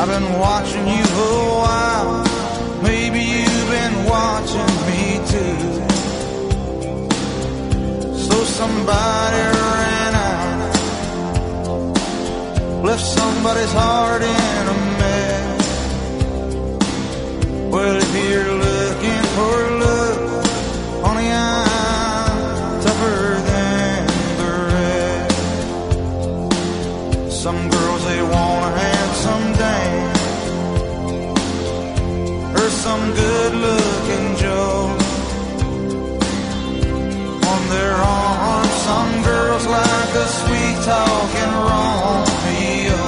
I've been watching you a while. Maybe you've been watching me too. So somebody ran out, left somebody's heart in a mess. Well, if you're looking for love, honey, I'm tougher than the rest. Some girls, they want a handsome dame or some good-looking Joe on their arm. Some girls like a sweet-talking Romeo.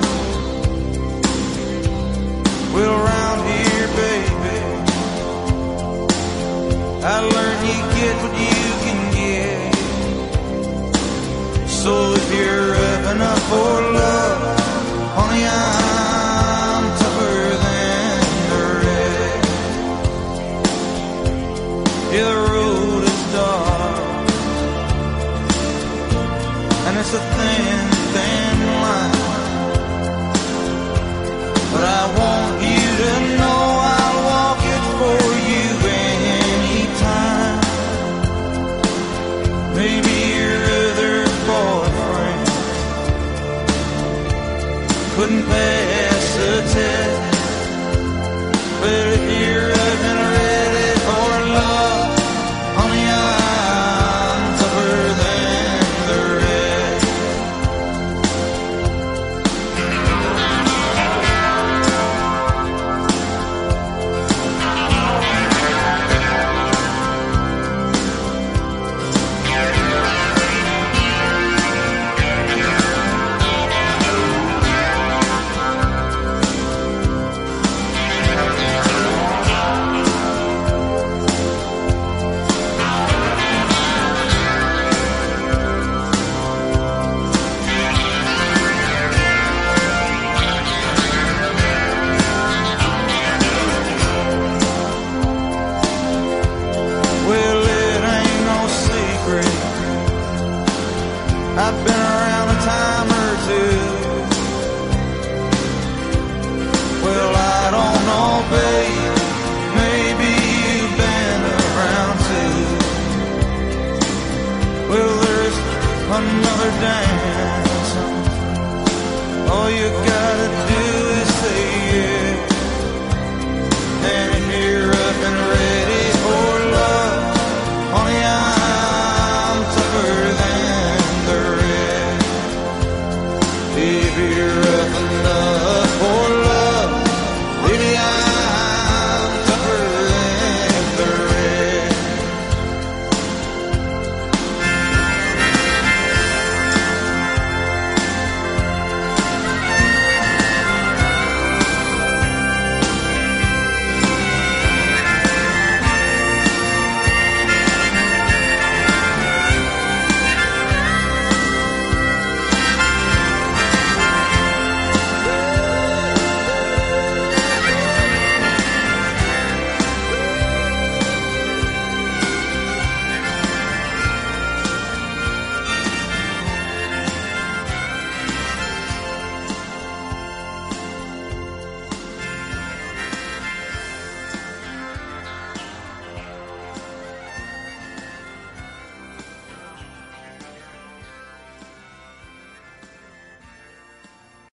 Well, around here, baby, I learned you get what you can get. So if you're revving up for love, honey, I'm tougher than the rest. Yeah, the road is dark, and it's a thin, thin line, but I want you to know I'll walk it for you anytime. Maybe your other boyfriend couldn't pass the test, but if you're even ready for love, honey, I'm tougher than the rest. Well, it ain't no secret, I've been around a time or two. Well, I don't know, babe, maybe you've been around too. Well, there's another dance, all you gotta do